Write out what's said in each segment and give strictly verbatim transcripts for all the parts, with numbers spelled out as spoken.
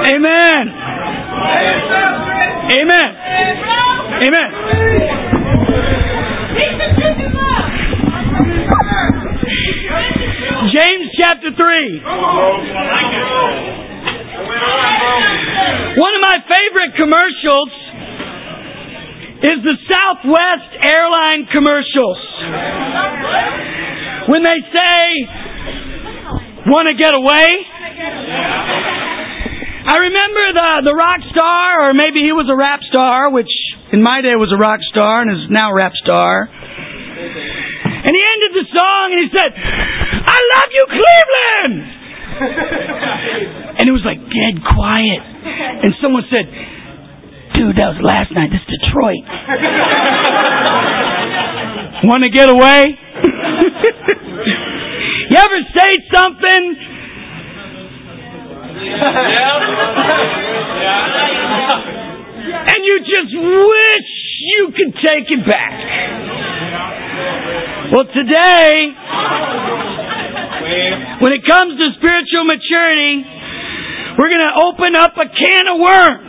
Amen. Amen. Amen. James chapter three. One of my favorite commercials is the Southwest airline commercials. When they say, "Want to get away?" I remember the, the rock star, or maybe he was a rap star, which in my day was a rock star and is now a rap star. And he ended the song and he said, "I love you, Cleveland!" And it was like dead quiet. And someone said, "Dude, that was last night. This is Detroit." Want to get away? You ever say something and you just wish you could take it back? Well, today, when it comes to spiritual maturity, we're going to open up a can of worms.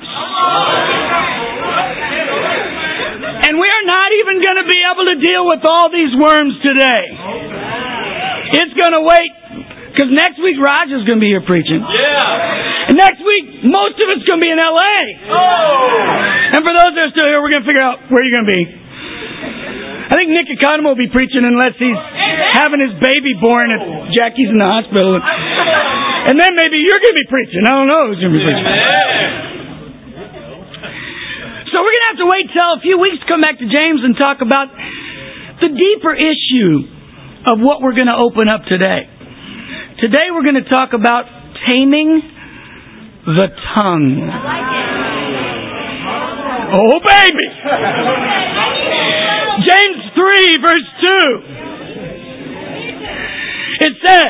And we are not even going to be able to deal with all these worms today. It's going to wait, because next week Roger's going to be here preaching. Yeah. And next week, most of it's going to be in L A. Oh. And for those that are still here, we're going to figure out where you're going to be. I think Nick Economo will be preaching unless he's having his baby born if Jackie's in the hospital. And then maybe you're going to be preaching. I don't know who's going to be preaching. So we're going to have to wait till a few weeks to come back to James and talk about the deeper issue of what we're going to open up today. Today we're going to talk about taming the tongue. Oh, baby! James three, verse two. It says,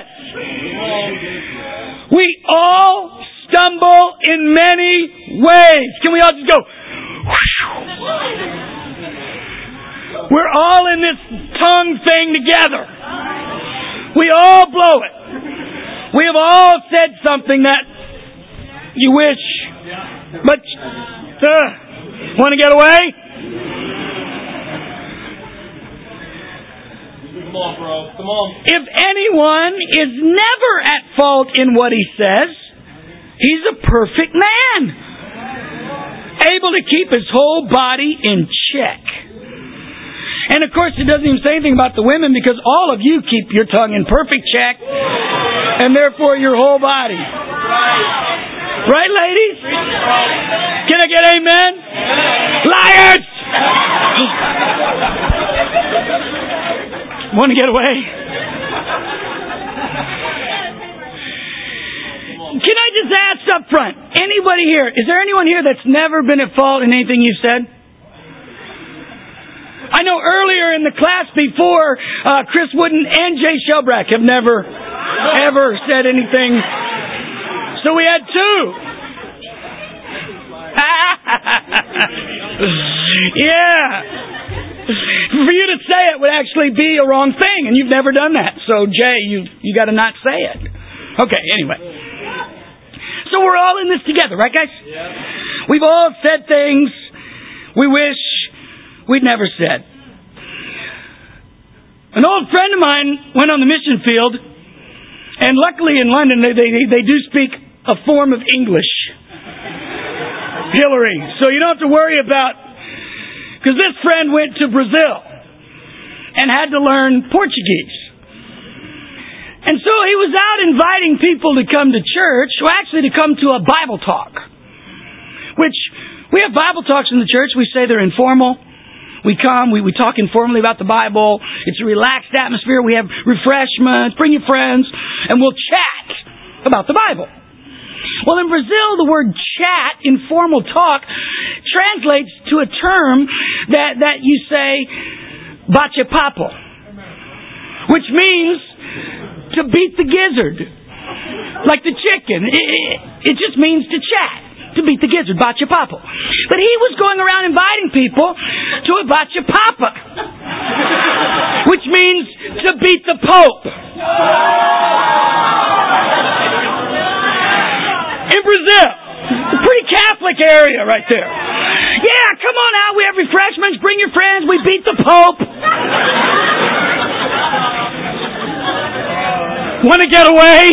"We all stumble in many ways." Can we all just go? We're all in this tongue thing together. We all blow it. We have all said something that you wish, but uh, want to get away? Come on, bro. Come on. If anyone is never at fault in what he says, he's a perfect man, able to keep his whole body in check. And of course, it doesn't even say anything about the women, because all of you keep your tongue in perfect check, and therefore your whole body. Right, ladies? Can I get amen? Liars! Want to get away? Can I just ask up front, anybody here, is there anyone here that's never been at fault in anything you've said? I know earlier in the class before, uh, Chris Wooden and Jay Shelbrack have never, ever said anything. So we had two. Yeah. For you to say it would actually be a wrong thing, and you've never done that. So, Jay, you you got to not say it. Okay, anyway. So we're all in this together, right, guys? Yeah. We've all said things we wish we'd never said. An old friend of mine went on the mission field, and luckily in London they they, they do speak a form of English. Hillary. So you don't have to worry about, because this friend went to Brazil and had to learn Portuguese. And so he was out inviting people to come to church, or actually to come to a Bible talk. Which, we have Bible talks in the church. We say they're informal. We come, we, we talk informally about the Bible. It's a relaxed atmosphere. We have refreshments. Bring your friends, and we'll chat about the Bible. Well, in Brazil, the word chat, informal talk, translates to a term that, that you say, bate-papo, which means to beat the gizzard, like the chicken. It, it, it just means to chat, to beat the gizzard, bate-papo. But he was going around inviting people to a bate-papa, which means to beat the Pope. In Brazil. A pretty Catholic area right there. Yeah, come on out. We have refreshments. Bring your friends. We beat the Pope. Want to get away?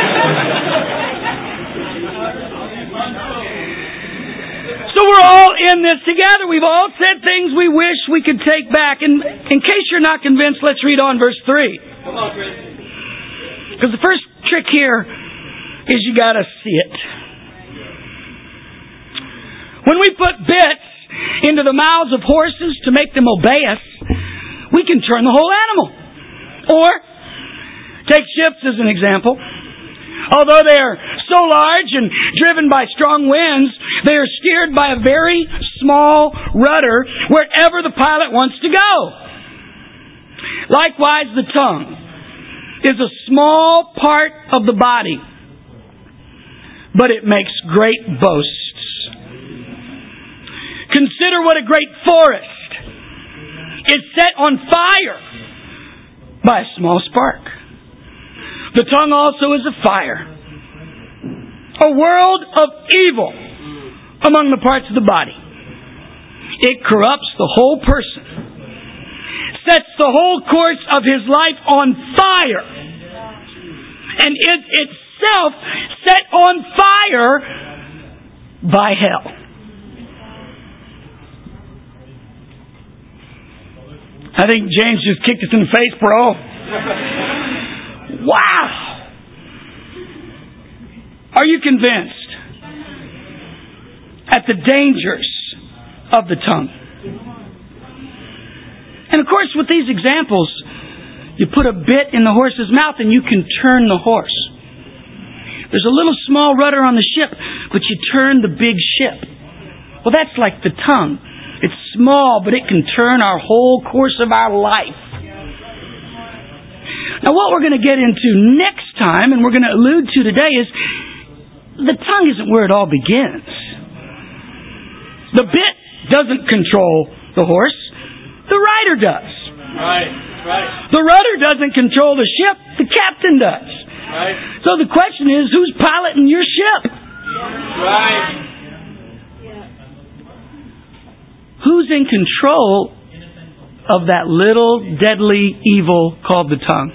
So we're all in this together. We've all said things we wish we could take back. And in case you're not convinced, let's read on verse three. Because the first trick here is you got to see it. When we put bits into the mouths of horses to make them obey us, we can turn the whole animal. Or, take ships as an example. Although they are so large and driven by strong winds, they are steered by a very small rudder wherever the pilot wants to go. Likewise, the tongue is a small part of the body, but it makes great boasts. Consider what a great forest is set on fire by a small spark. The tongue also is a fire, a world of evil among the parts of the body. It corrupts the whole person, sets the whole course of his life on fire, and is itself set on fire by hell. I think James just kicked us in the face, bro. Wow! Are you convinced at the dangers of the tongue? And of course, with these examples, you put a bit in the horse's mouth and you can turn the horse. There's a little small rudder on the ship, but you turn the big ship. Well, that's like the tongue. It's small, but it can turn our whole course of our life. Now, what we're going to get into next time, and we're going to allude to today, is the tongue isn't where it all begins. The bit doesn't control the horse. The rider does. Right, right. The rudder doesn't control the ship. The captain does. Right. So the question is, who's piloting your ship? Right. Who's in control of that little deadly evil called the tongue?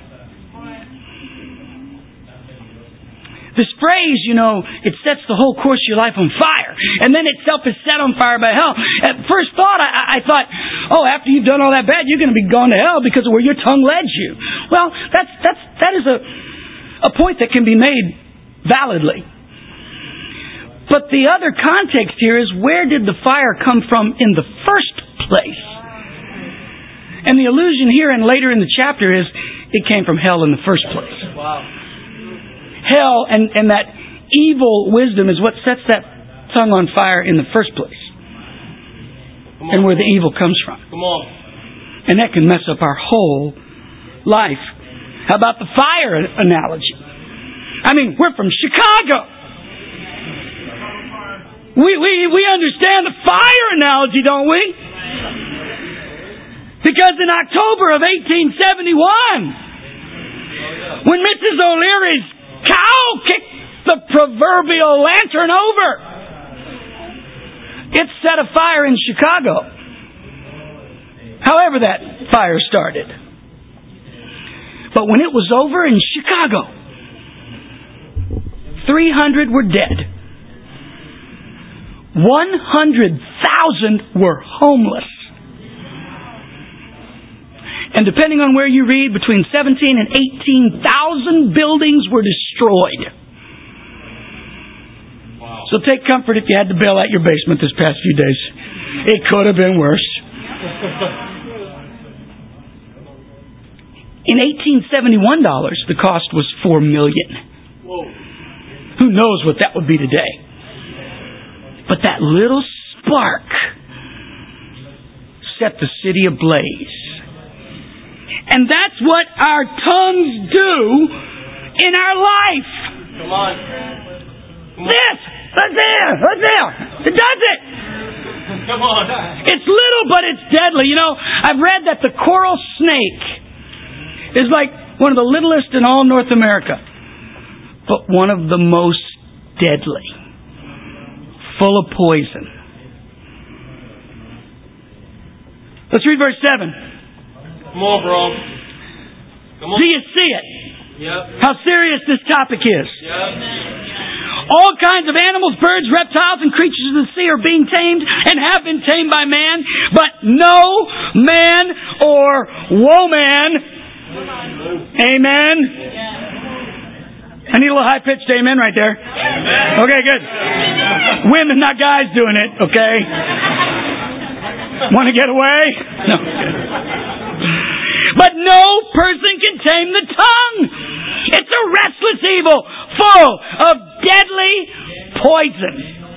This phrase, you know, it sets the whole course of your life on fire. And then itself is set on fire by hell. At first thought, I, I thought, oh, after you've done all that bad, you're going to be gone to hell because of where your tongue led you. Well, that's, that's, that is a, a point that can be made validly. But the other context here is, where did the fire come from in the first place? And the allusion here and later in the chapter is, it came from hell in the first place. Wow. Hell and, and that evil wisdom is what sets that tongue on fire in the first place. And where the evil comes from. Come on. And that can mess up our whole life. How about the fire analogy? I mean, we're from Chicago. We, we, we understand the fire analogy, don't we? Because in October of eighteen seventy-one, when Missus O'Leary's cow kicked the proverbial lantern over, it set a fire in Chicago. However that fire started. But when it was over in Chicago, three hundred were dead. one hundred thousand were homeless. And depending on where you read, between seventeen and eighteen thousand buildings were destroyed. Wow. So take comfort if you had to bail out your basement this past few days. It could have been worse. In eighteen seventy-one dollars, the cost was four million dollars. Whoa. Who knows what that would be today? But that little spark set the city ablaze. And that's what our tongues do in our life. Come on. Come on. This, right there, right there. It does it. Come on. It's little, but it's deadly. You know, I've read that the coral snake is like one of the littlest in all North America, but one of the most deadly. full of poison. Let's read verse seven. Come on, bro. Come on. Do you see it? Yep. How serious this topic is. Yep. All kinds of animals, birds, reptiles, and creatures of the sea are being tamed and have been tamed by man, but no man or woman. Amen. I need a little high-pitched amen right there. Okay, good. Women, not guys doing it, okay? Want to get away? No. But no person can tame the tongue. It's a restless evil full of deadly poison.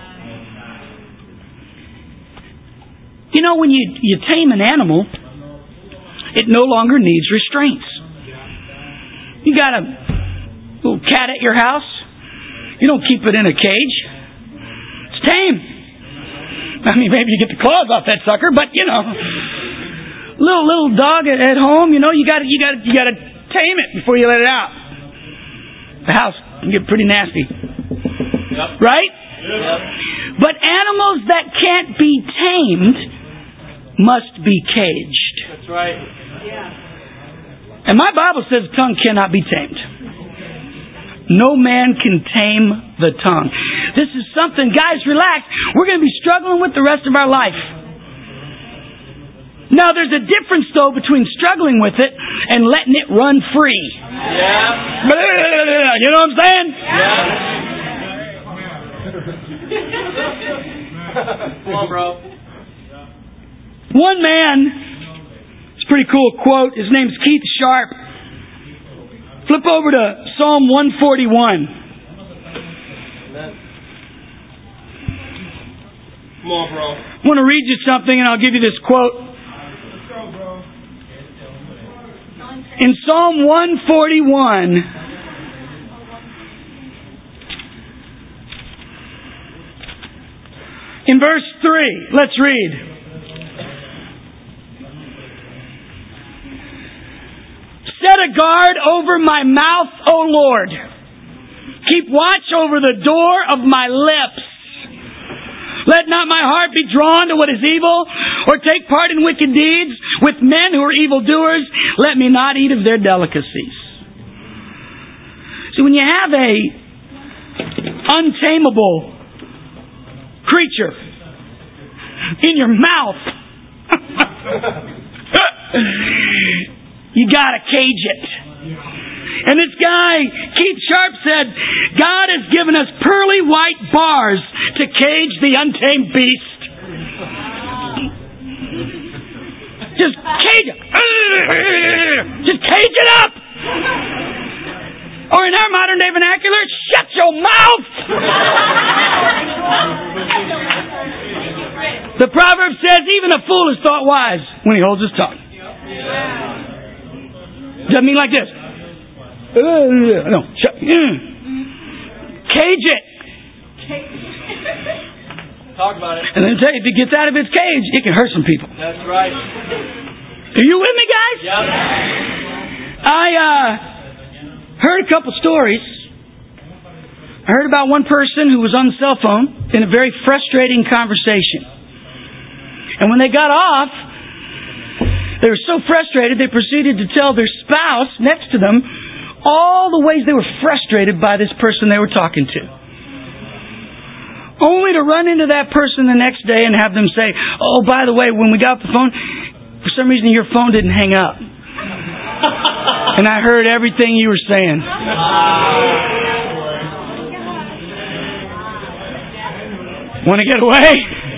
You know, when you, you tame an animal, it no longer needs restraints. You got a little cat at your house. You don't keep it in a cage. It's tame. I mean, maybe you get the claws off that sucker, but you know, little little dog at, at home. You know, you got you got you got to tame it before you let it out. The house can get pretty nasty, Yep. right? Yep. But animals that can't be tamed must be caged. That's right. And my Bible says the tongue cannot be tamed. No man can tame the tongue. This is something, guys, relax. We're going to be struggling with the rest of our life. Now, there's a difference, though, between struggling with it and letting it run free. Yeah. You know what I'm saying? Yeah. Come on, bro. One man, it's a pretty cool quote. His name's Keith Sharp. Flip over to Psalm one forty-one. Come on, bro. I want to read you something, and I'll give you this quote. In Psalm one forty-one, in verse three, let's read. Set a guard over my mouth, O Lord. Keep watch over the door of my lips. Let not my heart be drawn to what is evil, or take part in wicked deeds with men who are evildoers. Let me not eat of their delicacies. See, when you have a untamable creature in your mouth, you gotta cage it. And this guy, Keith Sharp, said, God has given us pearly white bars to cage the untamed beast. Just cage it. Just cage it up. Or in our modern day vernacular, shut your mouth. The proverb says, even a fool is thought wise when he holds his tongue. Doesn't mean like this. No, shut. Cage it. Talk about it. And then tell you, if it gets out of its cage, it can hurt some people. That's right. Are you with me, guys? Yep. I uh, heard a couple stories. I heard about one person who was on the cell phone in a very frustrating conversation. And when they got off, they were so frustrated they proceeded to tell their spouse next to them all the ways they were frustrated by this person they were talking to. Only to run into that person the next day and have them say, oh, by the way, when we got off the phone, for some reason your phone didn't hang up. And I heard everything you were saying. Want to get away?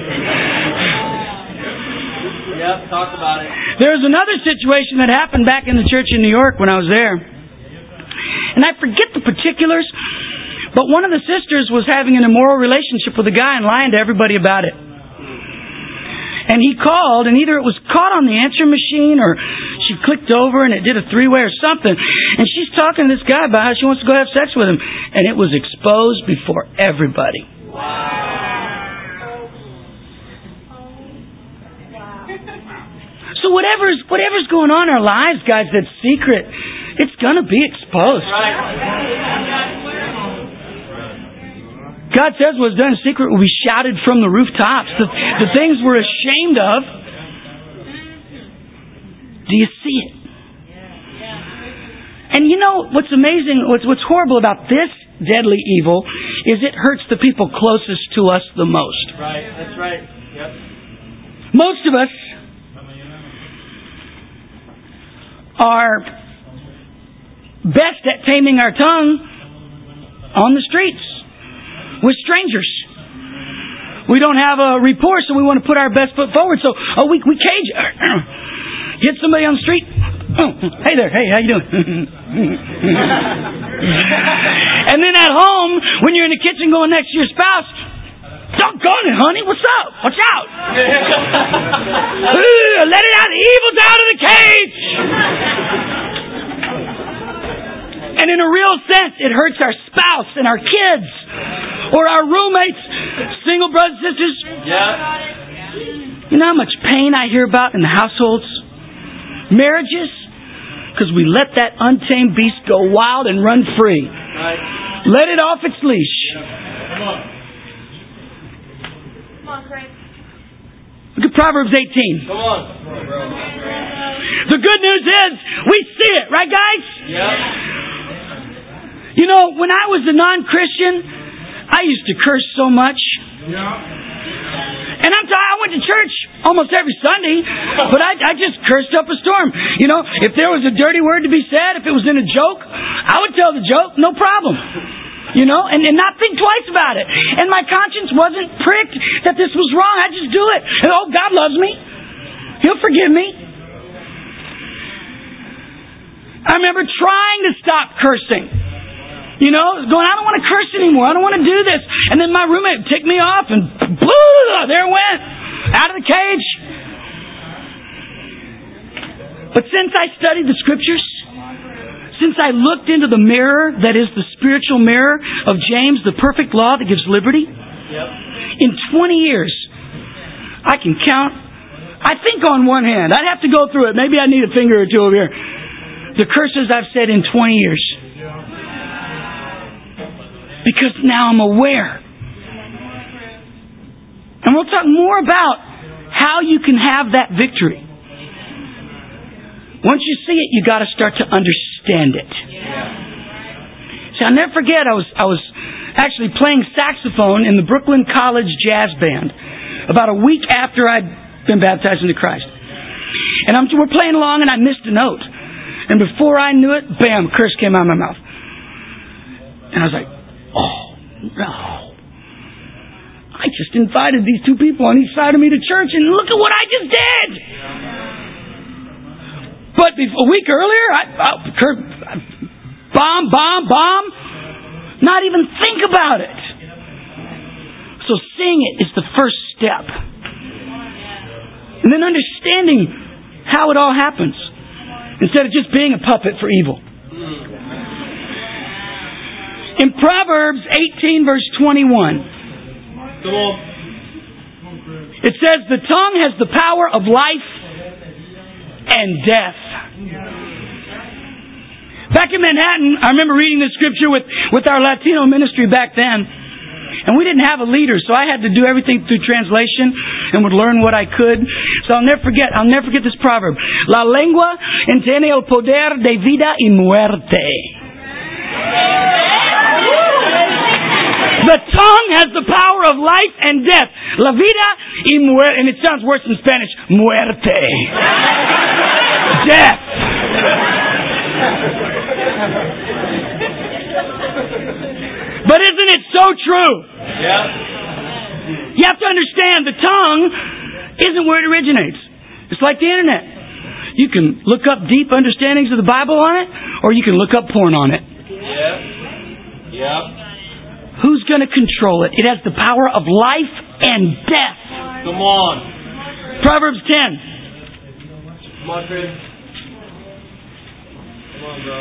Yep, talk about it. There was another situation that happened back in the church in New York when I was there. And I forget the particulars, but one of the sisters was having an immoral relationship with a guy and lying to everybody about it. And he called, and either it was caught on the answer machine or she clicked over and it did a three-way or something. And she's talking to this guy about how she wants to go have sex with him. And it was exposed before everybody. So whatever's, whatever's going on in our lives, guys, that's secret, it's going to be exposed. Right. God says what's done in secret will be shouted from the rooftops. The, the things we're ashamed of. Do you see it? And you know what's amazing, what's, what's horrible about this deadly evil is it hurts the people closest to us the most. Right, that's right. Yep. Most of us are best at taming our tongue on the streets with strangers. We don't have a rapport, so we want to put our best foot forward. So, oh, we we cage, get somebody on the street. Oh, hey there, hey, how you doing? And then at home, when you're in the kitchen going next to your spouse, doggone it, honey, what's up? Watch out! Let it out, the evil's out of the cage! And in a real sense, it hurts our spouse and our kids, or our roommates, single brothers and sisters. Yeah. You know how much pain I hear about in the households? Marriages? Because we let that untamed beast go wild and run free. Right. Let it off its leash. Come on. Come on, Craig. Look at Proverbs eighteen. Come on. The good news is, we see it, right guys? Yeah. You know, when I was a non-Christian, I used to curse so much. And I'm t- I went to church almost every Sunday, but I, I just cursed up a storm. You know, if there was a dirty word to be said, if it was in a joke, I would tell the joke, no problem. You know, and, and not think twice about it. And my conscience wasn't pricked that this was wrong. I just do it. And oh, God loves me. He'll forgive me. I remember trying to stop cursing. You know, going, I don't want to curse anymore. I don't want to do this. And then my roommate would tick me off and boo, there it went. Out of the cage. But since I studied the Scriptures, since I looked into the mirror that is the spiritual mirror of James, the perfect law that gives liberty, Yep. in twenty years, I can count, I think on one hand, I'd have to go through it. Maybe I need a finger or two over here. The curses I've said in twenty years. Because now I'm aware. And we'll talk more about how you can have that victory. Once you see it, you got to start to understand it. See, I'll never forget, I was I was actually playing saxophone in the Brooklyn College Jazz Band about a week after I'd been baptized into Christ. And I'm, we're playing along and I missed a note. And before I knew it, bam, a curse came out of my mouth. And I was like, oh, no. I just invited these two people on each side of me to church and look at what I just did. But a week earlier, I, I, bomb, bomb, bomb. Not even think about it. So seeing it is the first step. And then understanding how it all happens. Instead of just being a puppet for evil. In Proverbs eighteen verse twenty-one, Come on. it says, the tongue has the power of life and death. Back in Manhattan, I remember reading this scripture with, with our Latino ministry back then. And we didn't have a leader, so I had to do everything through translation and would learn what I could. So I'll never forget, I'll never forget this proverb. La lengua tiene el poder de vida y muerte. The tongue has the power of life and death. La vida y muerte. And it sounds worse in Spanish. Muerte. Death. But isn't it so true? Yeah. You have to understand the tongue isn't where it originates. It's like the internet. You can look up deep understandings of the Bible on it, or you can look up porn on it. Yeah. Yeah. Who's going to control it? It has the power of life and death. Come on. Proverbs ten. Come on, Chris. Come on, bro.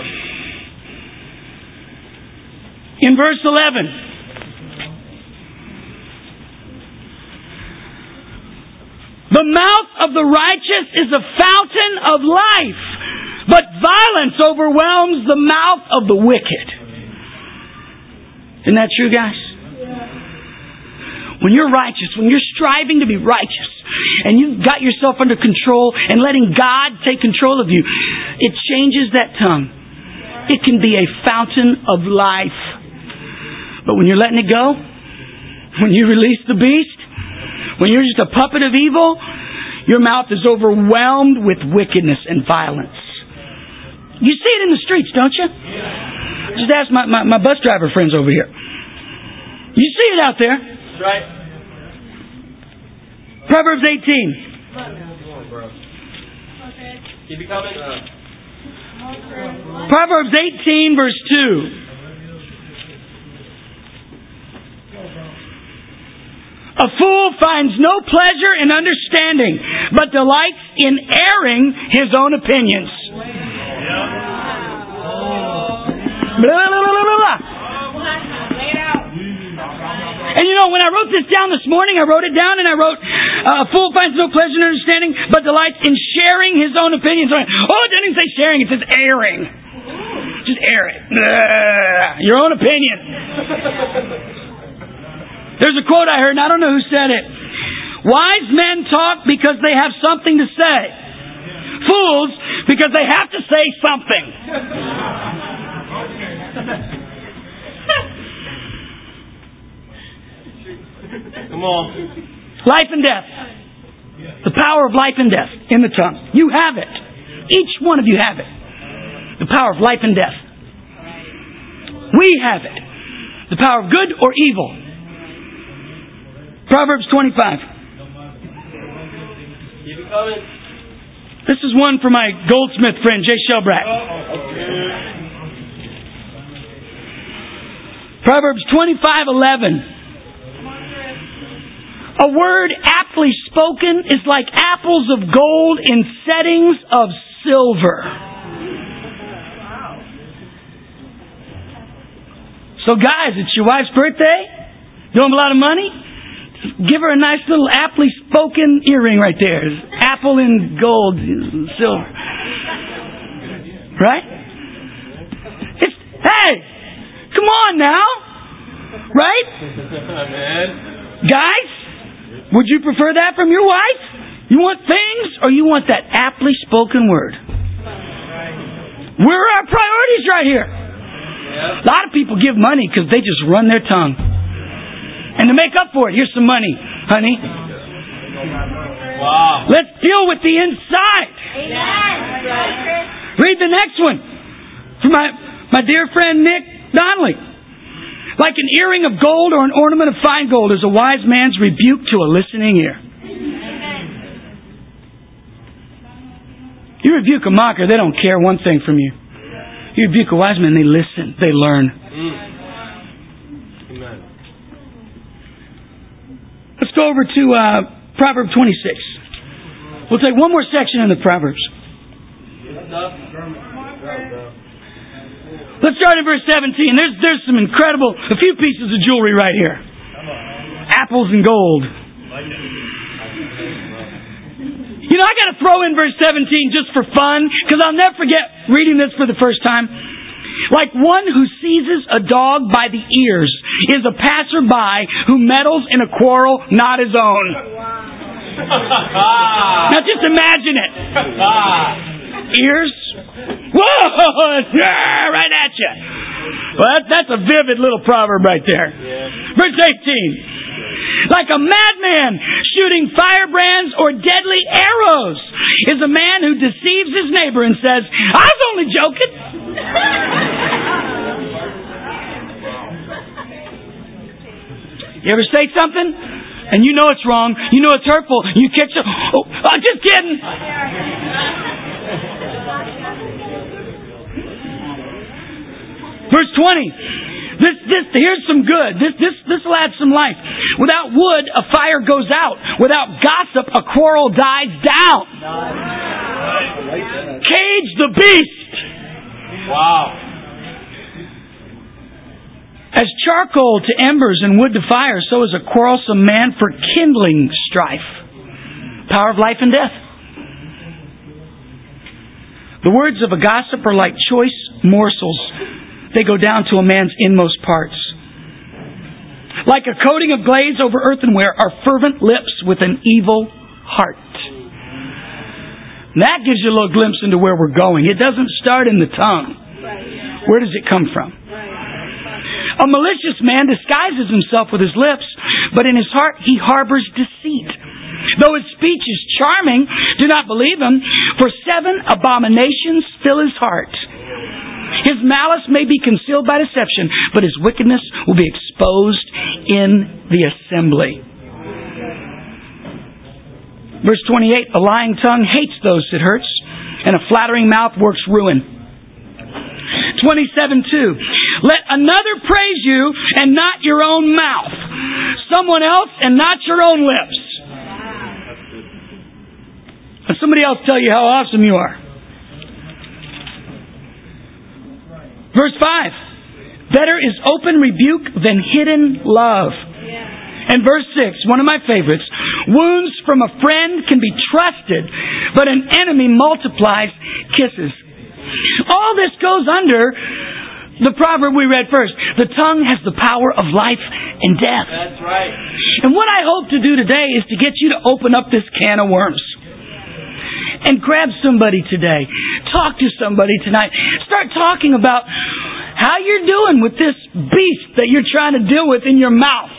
In verse eleven. The mouth of the righteous is a fountain of life, but violence overwhelms the mouth of the wicked. Isn't that true, guys? when you're righteous, when you're striving to be righteous, and you've got yourself under control and letting God take control of you, it changes that tongue. It can be a fountain of life. But when you're letting it go, when you release the beast, when you're just a puppet of evil, your mouth is overwhelmed with wickedness and violence. You see it in the streets, don't you? Just ask my, my, my bus driver friends over here. You see it out there. Right. Proverbs eighteen. Keep it coming. Proverbs eighteen, verse two. A fool finds no pleasure in understanding, but delights in airing his own opinions. Blah, blah, blah, blah, blah. And you know, when I wrote this down this morning, I wrote it down and I wrote, uh, a fool finds no pleasure in understanding, but delights in sharing his own opinions. Oh, it doesn't even say sharing, it says airing. Just air it. Blah, your own opinion. There's a quote I heard, and I don't know who said it. Wise men talk because they have something to say. Fools because they have to say something. Come on. Life and death. The power of life and death in the tongue. You have it. Each one of you have it. The power of life and death. We have it. The power of good or evil. Proverbs twenty-five. Keep it coming. This is one for my goldsmith friend, Jay Shelbrack. Proverbs twenty-five eleven. A word aptly spoken is like apples of gold in settings of silver. So guys, it's your wife's birthday. You have a lot of money? Give her a nice little aptly spoken earring right there. Apple in gold, silver. Right? It's, hey! Come on now! Right? Guys, would you prefer that from your wife? You want things or you want that aptly spoken word? Where are our priorities right here? A lot of people give money because they just run their tongue. And to make up for it, here's some money, honey. Wow. Let's deal with the inside. Amen. Read the next one. From my, my dear friend Nick Donnelly. Like an earring of gold or an ornament of fine gold is a wise man's rebuke to a listening ear. You rebuke a mocker, they don't care one thing from you. You rebuke a wise man, they listen, they learn. Mm. Let's go over to uh, Proverbs twenty-six. We'll take one more section in the Proverbs. Let's start in verse seventeen. There's there's some incredible, a few pieces of jewelry right here. Apples and gold. You know, I got to throw in verse seventeen just for fun, because I'll never forget reading this for the first time. Like one who seizes a dog by the ears is a passerby who meddles in a quarrel not his own. Now just imagine it. Ears. Whoa! Yeah, right at you. Well, that, that's a vivid little proverb right there. Verse eighteen. Like a madman shooting firebrands or deadly arrows is a man who deceives his neighbor and says, I was only joking. You ever say something and you know it's wrong, you know it's hurtful, you catch it, oh, I'm just kidding. Verse twenty. This, this, here's some good. This, this, this will add some life. Without wood, a fire goes out. Without gossip, a quarrel dies down. Cage the beast. Wow. As charcoal to embers and wood to fire, so is a quarrelsome man for kindling strife. Power of life and death. The words of a gossip are like choice morsels. They go down to a man's inmost parts. Like a coating of glaze over earthenware are fervent lips with an evil heart. That gives you a little glimpse into where we're going. It doesn't start in the tongue. Where does it come from? A malicious man disguises himself with his lips, but in his heart he harbors deceit. Though his speech is charming, do not believe him, for seven abominations fill his heart. His malice may be concealed by deception, but his wickedness will be exposed in the assembly. Verse twenty-eight, a lying tongue hates those it hurts, and a flattering mouth works ruin. twenty-seven two, let another praise you and not your own mouth, someone else and not your own lips. Let somebody else tell you how awesome you are. Verse five, better is open rebuke than hidden love. And verse six, one of my favorites, wounds from a friend can be trusted, but an enemy multiplies kisses. All this goes under the proverb we read first. The tongue has the power of life and death. That's right. And what I hope to do today is to get you to open up this can of worms. And grab somebody today. Talk to somebody tonight. Start talking about how you're doing with this beast that you're trying to deal with in your mouth.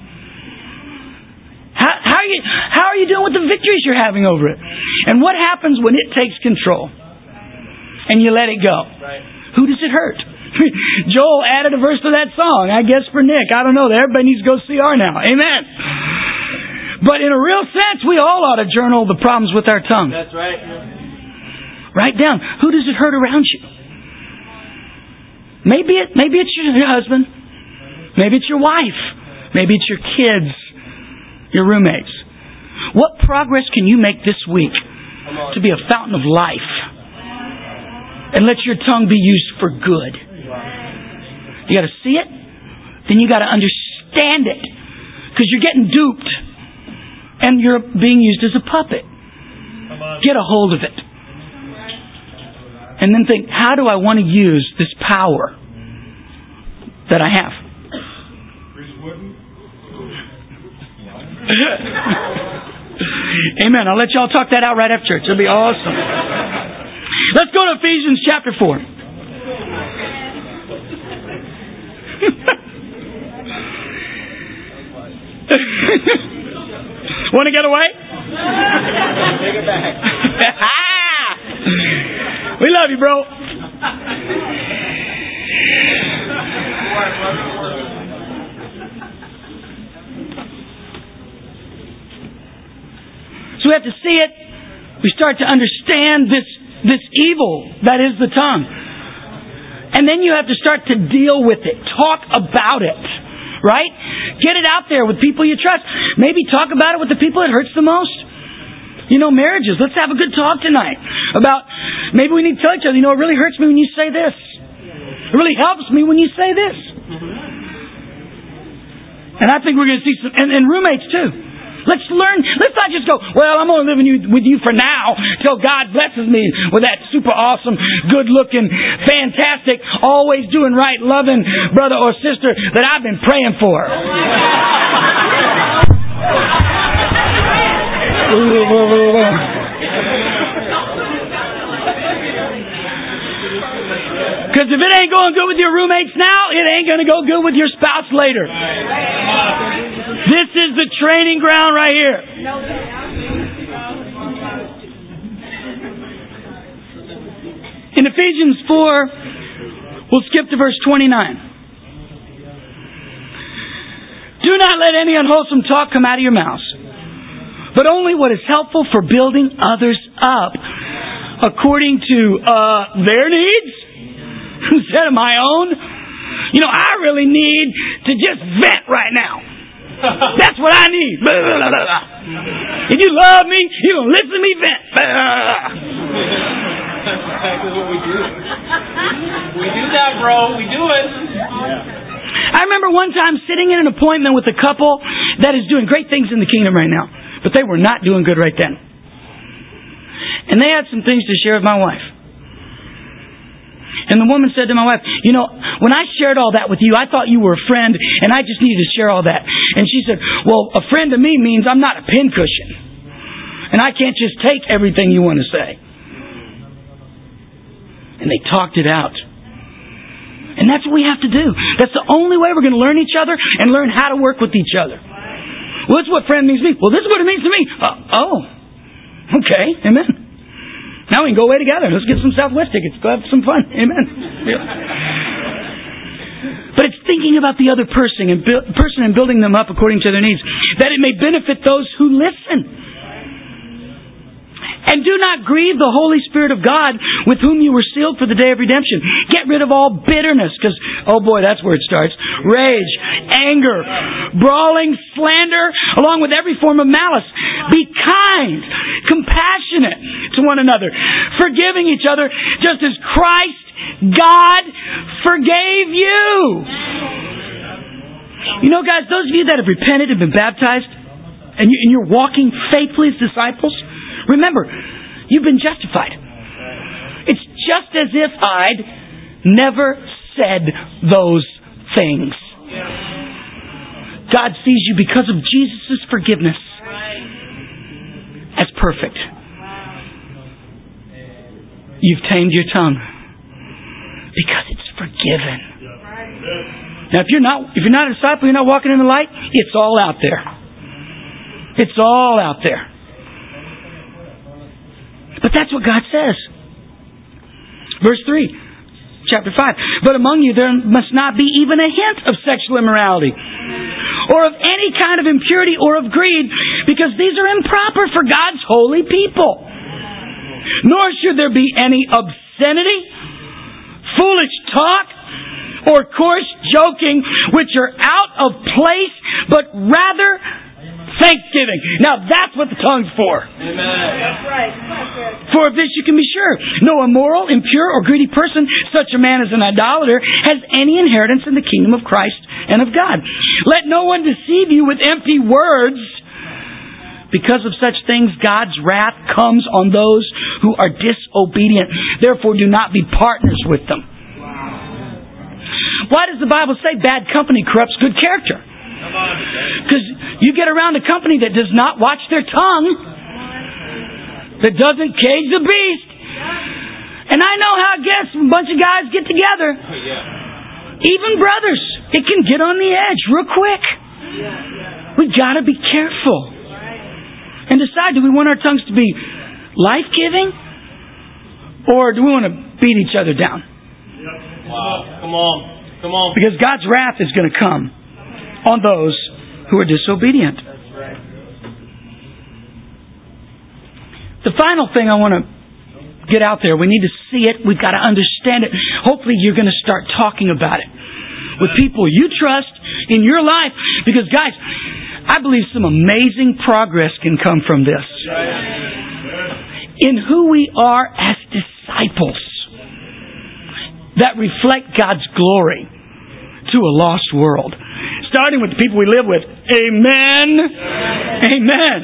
How, how, are you, how are you doing with the victories you're having over it? And what happens when it takes control? And you let it go. Right. Who does it hurt? Joel added a verse to that song, I guess for Nick. I don't know. Everybody needs to go C R now. Amen. But in a real sense, we all ought to journal the problems with our tongue. That's right. Write down, who does it hurt around you? Maybe it, maybe it's your husband. Maybe it's your wife. Maybe it's your kids. Your roommates. What progress can you make this week to be a fountain of life? And let your tongue be used for good. You got to see it. Then you got to understand it. Because you're getting duped. And you're being used as a puppet. Get a hold of it. And then think, how do I want to use this power that I have? Amen. I'll let y'all talk that out right after church. It'll be awesome. Let's go to Ephesians chapter four. Want to get away? Take it back. We love you, bro. So we have to see it. We start to understand this, this evil that is the tongue. And then you have to start to deal with it. Talk about it. Right? Get it out there with people you trust. Maybe talk about it with the people it hurts the most. You know, marriages. Let's have a good talk tonight about, maybe we need to tell each other, you know, it really hurts me when you say this. It really helps me when you say this. And I think we're going to see some, and, and roommates too. Let's learn. Let's not just go, well, I'm only living you, with you for now till God blesses me with that super awesome, good-looking, fantastic, always doing right, loving brother or sister that I've been praying for. Because if it ain't going good with your roommates now, it ain't going to go good with your spouse later. This is the training ground right here. In Ephesians four, we'll skip to verse twenty-nine. Do not let any unwholesome talk come out of your mouths, but only what is helpful for building others up according to uh, their needs instead of my own. You know, I really need to just vent right now. That's what I need. If you love me, you're going to listen to me vent. That's exactly what we do. We do that, bro. We do it. I remember one time sitting in an appointment with a couple that is doing great things in the kingdom right now, but they were not doing good right then. And they had some things to share with my wife. And the woman said to my wife, you know, when I shared all that with you, I thought you were a friend, and I just needed to share all that. And she said, well, a friend to me means I'm not a pincushion. And I can't just take everything you want to say. And they talked it out. And that's what we have to do. That's the only way we're going to learn each other and learn how to work with each other. Well, that's what friend means to me. Well, this is what it means to me. Uh, oh, okay, amen. Now we can go away together. Let's get some Southwest tickets. Go have some fun. Amen. Yeah. But it's thinking about the other person and, bu- person and building them up according to their needs, that it may benefit those who listen. And do not grieve the Holy Spirit of God, with whom you were sealed for the day of redemption. Get rid of all bitterness, because, oh boy, that's where it starts. Rage, anger, brawling, slander, along with every form of malice. Be kind, compassionate to one another, forgiving each other, just as Christ, God, forgave you. You know, guys, those of you that have repented and been baptized, and you're walking faithfully as disciples, remember, you've been justified. It's just as if I'd never said those things. God sees you because of Jesus' forgiveness as perfect. You've tamed your tongue because it's forgiven. Now, if you're not if you're not a disciple, you're not walking in the light, it's all out there. It's all out there. But that's what God says. Verse three, chapter five. But among you there must not be even a hint of sexual immorality, or of any kind of impurity or of greed, because these are improper for God's holy people. Nor should there be any obscenity, foolish talk, or coarse joking, which are out of place, but rather thanksgiving. Now that's what the tongue's for. Amen. That's right. For of this you can be sure, no immoral, impure, or greedy person, such a man as an idolater, has any inheritance in the kingdom of Christ and of God. Let no one deceive you with empty words. Because of such things, God's wrath comes on those who are disobedient. Therefore, do not be partners with them. Why does the Bible say bad company corrupts good character? Because you get around a company that does not watch their tongue, that doesn't cage the beast. And I know how it gets when a bunch of guys get together. Even brothers, it can get on the edge real quick. We got to be careful and decide, do we want our tongues to be life-giving, or do we want to beat each other down? Wow. Come on. Come on. Because God's wrath is going to come on those who are disobedient. The final thing I want to get out there, we need to see it, we've got to understand it. Hopefully you're going to start talking about it with people you trust in your life. Because guys, I believe some amazing progress can come from this. In who we are as disciples that reflect God's glory to a lost world. Starting with the people we live with. Amen. Amen.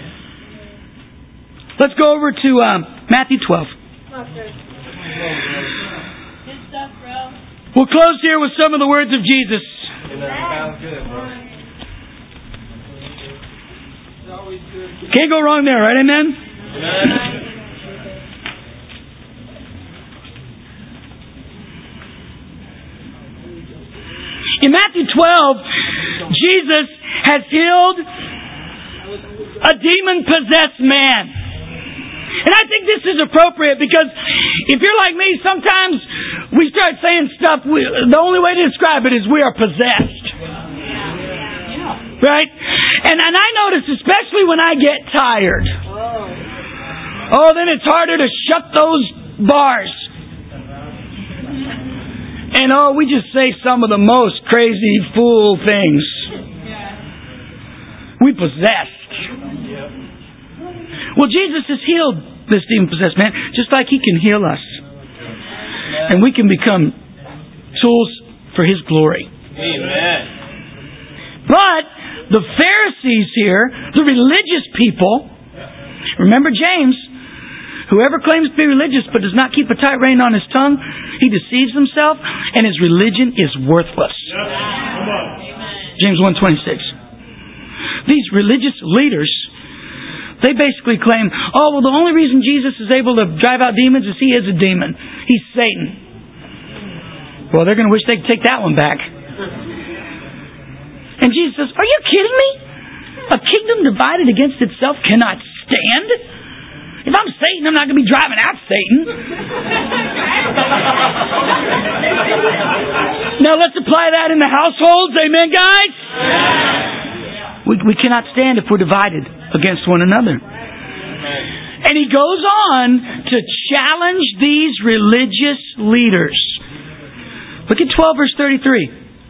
Let's go over to um, Matthew twelve. We'll close here with some of the words of Jesus. Can't go wrong there, right? Amen? Amen. In Matthew twelve, Jesus has healed a demon-possessed man. And I think this is appropriate because if you're like me, sometimes we start saying stuff, we, the only way to describe it is we are possessed. Right? And, and I notice, especially when I get tired, oh, then it's harder to shut those bars. And oh, we just say some of the most crazy fool things. We possessed. Well, Jesus has healed this demon-possessed man just like He can heal us. And we can become tools for His glory. Amen. But the Pharisees here, the religious people, remember James, Whoever claims to be religious but does not keep a tight rein on his tongue, he deceives himself, and his religion is worthless. James one twenty-six. These religious leaders, they basically claim, oh, well, the only reason Jesus is able to drive out demons is he is a demon. He's Satan. Well, they're going to wish they could take that one back. And Jesus says, are you kidding me? A kingdom divided against itself cannot stand? If I'm Satan, I'm not going to be driving out Satan. Now let's apply that in the households. Amen, guys? We, we cannot stand if we're divided against one another. And he goes on to challenge these religious leaders. Look at twelve verse thirty-three.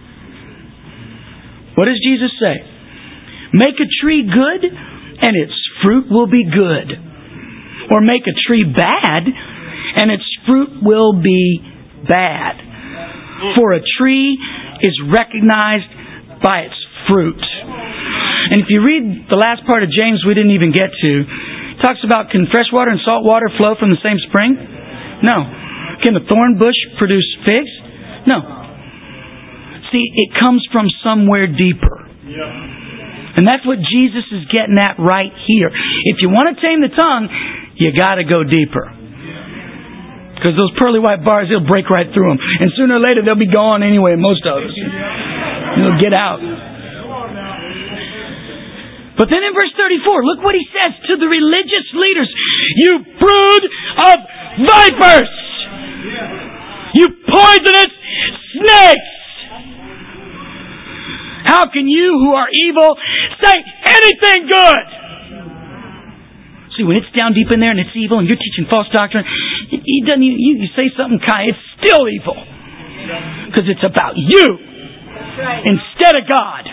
What does Jesus say? Make a tree good, and its fruit will be good. Or make a tree bad, and its fruit will be bad. For a tree is recognized by its fruit. And if you read the last part of James we didn't even get to, it talks about, can fresh water and salt water flow from the same spring? No. Can the thorn bush produce figs? No. See, it comes from somewhere deeper. And that's what Jesus is getting at right here. If you want to tame the tongue, you got to go deeper. Because those pearly white bars, they'll break right through them. And sooner or later, they'll be gone anyway, most of us. They'll get out. But then in verse thirty-four, look what he says to the religious leaders. You brood of vipers! You poisonous snakes! How can you who are evil say anything good? See, when it's down deep in there and it's evil and you're teaching false doctrine, he doesn't, you, you say something kind, it's still evil. Because it's about you instead of God.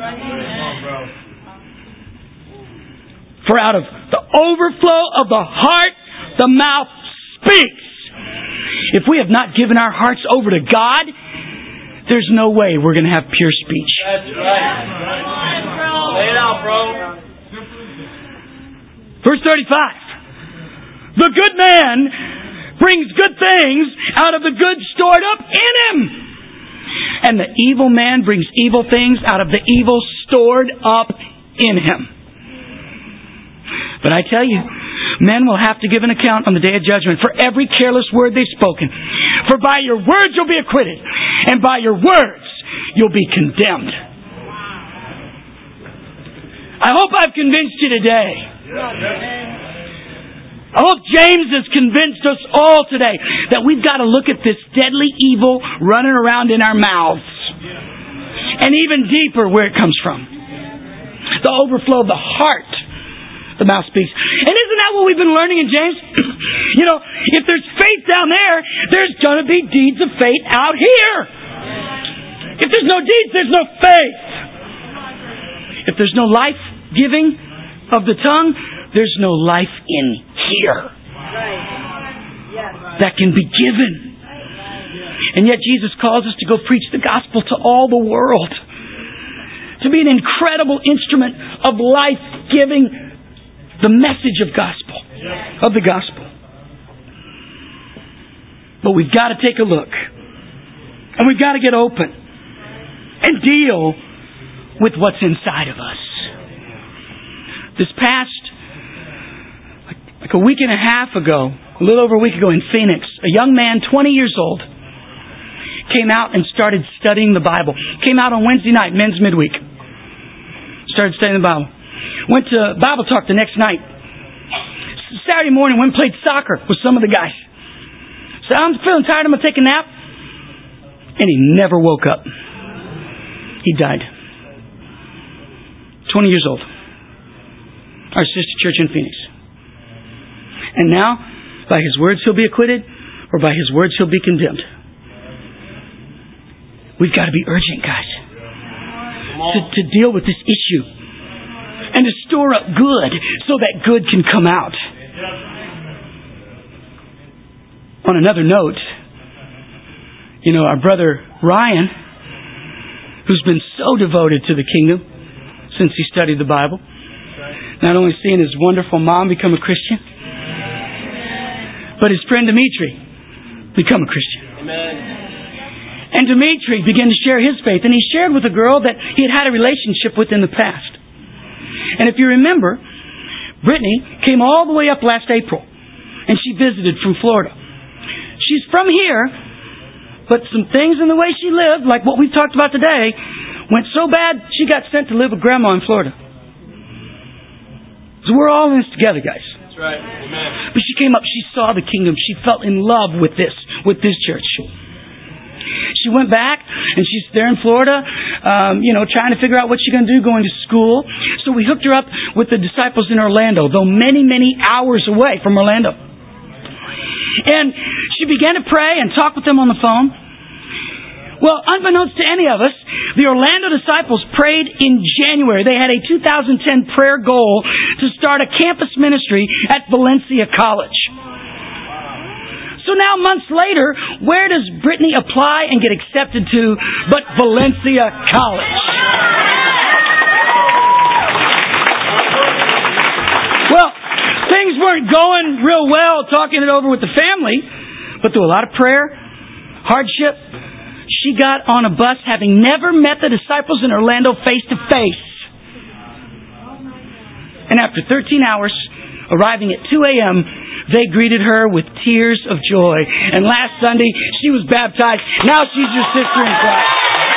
For out of the overflow of the heart, the mouth speaks. If we have not given our hearts over to God, there's no way we're going to have pure speech. That's right. Lay it out, bro. Verse thirty-five. The good man brings good things out of the good stored up in him. And the evil man brings evil things out of the evil stored up in him. But I tell you, men will have to give an account on the day of judgment for every careless word they've spoken. For by your words you'll be acquitted, and by your words you'll be condemned. I hope I've convinced you today. I hope James has convinced us all today that we've got to look at this deadly evil running around in our mouths. And even deeper where it comes from. The overflow of the heart. The mouth speaks. And isn't that what we've been learning in James? You know, if there's faith down there, there's going to be deeds of faith out here. If there's no deeds, there's no faith. If there's no life-giving of the tongue, there's no life in here that can be given. And yet Jesus calls us to go preach the gospel to all the world. To be an incredible instrument of life-giving, the message of gospel, of the gospel. But we've got to take a look. And we've got to get open. And deal with what's inside of us. This past, like, like a week and a half ago, a little over a week ago in Phoenix, a young man, twenty years old, came out and started studying the Bible. Came out on Wednesday night, men's midweek. Started studying the Bible. Went to Bible talk the next night. Saturday morning, went and played soccer with some of the guys. Said, I'm feeling tired, I'm going to take a nap. And he never woke up. He died. twenty years old. Our sister church in Phoenix. And now, by his words he'll be acquitted, or by his words he'll be condemned. We've got to be urgent, guys, to, to deal with this issue. And to store up good so that good can come out. On another note, you know, our brother Ryan, who's been so devoted to the kingdom since he studied the Bible, not only seeing his wonderful mom become a Christian, but his friend Dimitri become a Christian. Amen. And Dimitri began to share his faith, and he shared with a girl that he had had a relationship with in the past. And if you remember, Brittany came all the way up last April, and she visited from Florida. She's from here, but some things in the way she lived, like what we've talked about today, went so bad she got sent to live with Grandma in Florida. So we're all in this together, guys. That's right. Amen. But she came up, she saw the kingdom, she fell in love with this, with this church. She went back, and she's there in Florida, um, you know, trying to figure out what she's going to do going to school. So we hooked her up with the disciples in Orlando, though many, many hours away from Orlando. And she began to pray and talk with them on the phone. Well, unbeknownst to any of us, the Orlando disciples prayed in January. They had a two thousand ten prayer goal to start a campus ministry at Valencia College. So now, months later, where does Brittany apply and get accepted to but Valencia College? Well, things weren't going real well talking it over with the family, but through a lot of prayer, hardship, she got on a bus having never met the disciples in Orlando face to face. And after thirteen hours, arriving at two a.m., they greeted her with tears of joy. And last Sunday, she was baptized. Now she's your sister in Christ.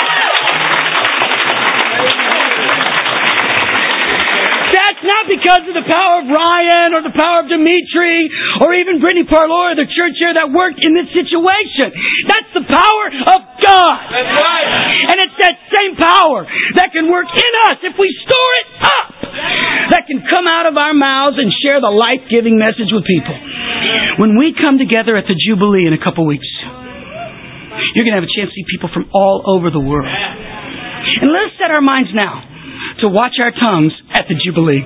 That's not because of the power of Ryan or the power of Dimitri or even Brittany Parlour or the church here that worked in this situation. That's the power of God. That's right. And it's that same power that can work in us if we store it up, that can come out of our mouths and share the life-giving message with people. When we come together at the Jubilee in a couple weeks, you're going to have a chance to see people from all over the world. And let us set our minds now to watch our tongues at the Jubilee.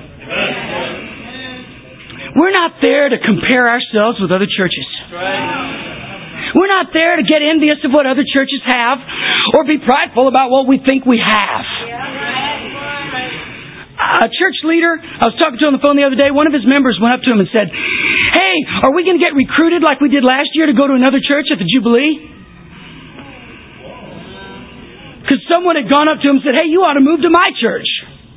We're not there to compare ourselves with other churches. We're not there to get envious of what other churches have or be prideful about what we think we have. A church leader, I was talking to him on the phone the other day, one of his members went up to him and said, "Hey, are we going to get recruited like we did last year to go to another church at the Jubilee?" Because someone had gone up to him and said, "Hey, you ought to move to my church."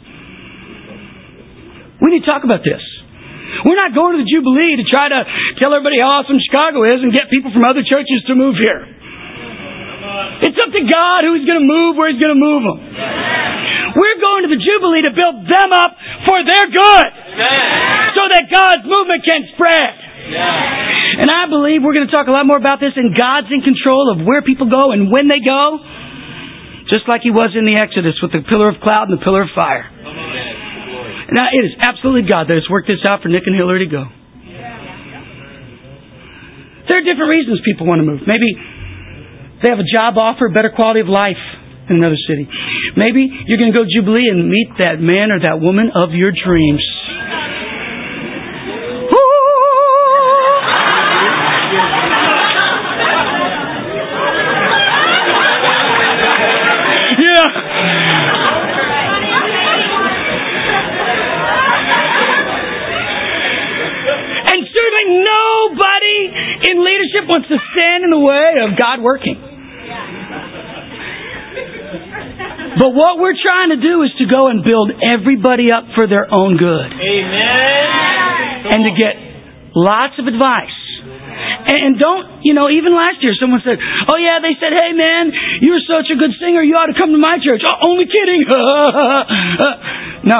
We need to talk about this. We're not going to the Jubilee to try to tell everybody how awesome Chicago is and get people from other churches to move here. It's up to God who He's going to move, where He's going to move them. We're going to the Jubilee to build them up for their good, so that God's movement can spread. And I believe we're going to talk a lot more about this, and God's in control of where people go and when they go, just like He was in the Exodus with the pillar of cloud and the pillar of fire. Now, it is absolutely God that has worked this out for Nick and Hillary to go. There are different reasons people want to move. Maybe they have a job offer, better quality of life in another city. Maybe you're going to go to Jubilee and meet that man or that woman of your dreams. Wants to stand in the way of God working. But what we're trying to do is to go and build everybody up for their own good. Amen. And to get lots of advice. And don't, you know, even last year someone said, "Oh yeah, they said, hey man, you're such a good singer, you ought to come to my church." Oh, only kidding. No.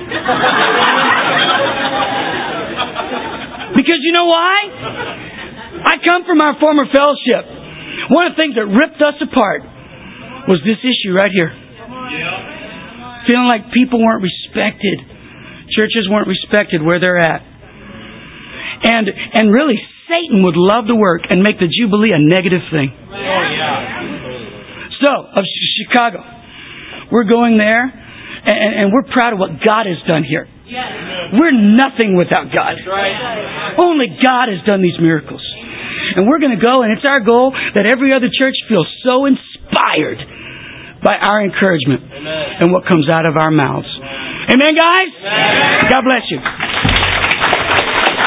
Because you know why? I come from our former fellowship. One of the things that ripped us apart was this issue right here. Feeling like people weren't respected. Churches weren't respected where they're at. And and really, Satan would love to work and make the Jubilee a negative thing. So, of Chicago, we're going there, and, and we're proud of what God has done here. We're nothing without God. Only God has done these miracles. And we're going to go, and it's our goal that every other church feels so inspired by our encouragement. Amen. And what comes out of our mouths. Amen, guys? Amen. God bless you.